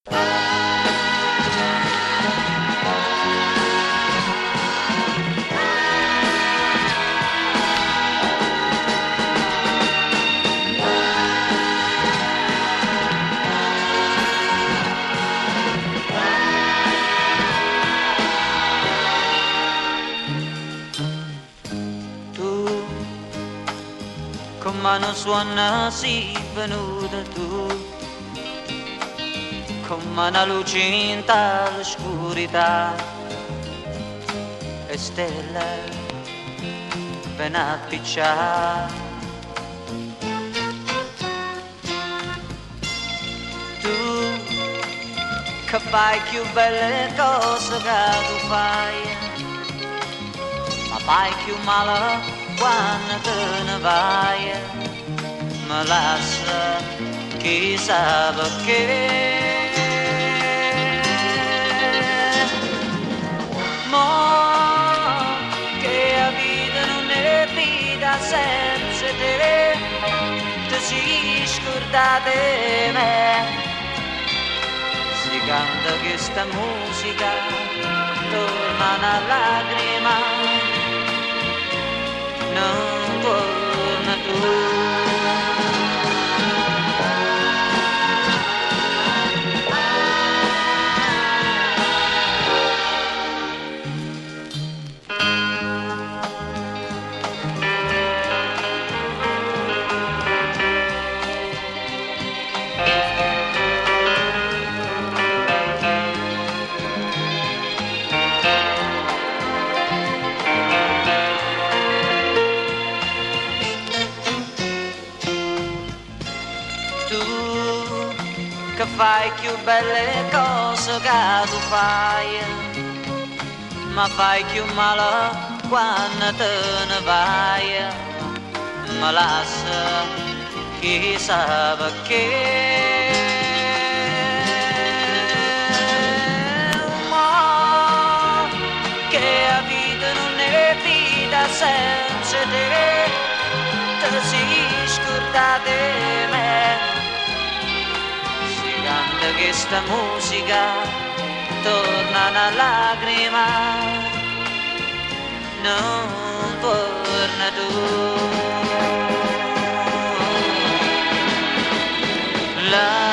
Con mano suona si venuta tu, con mano lucinta l'oscurità e stelle ben appicciate. Tu che fai più belle cose che tu fai, ma fai più male quando te ne vai, mi lascia chissà perché. Ma che la vita non è vita senza te, ti si scordate me. Si canta questa musica, torna una lacrima, non torna tu. Che fai più belle cose che tu fai, ma fai più male quando te ne vai, mi lascia chissà perché. Ma che la vita non è vita senza te, te si scordate me. Canta questa musica, torna una lacrima, non torna tu.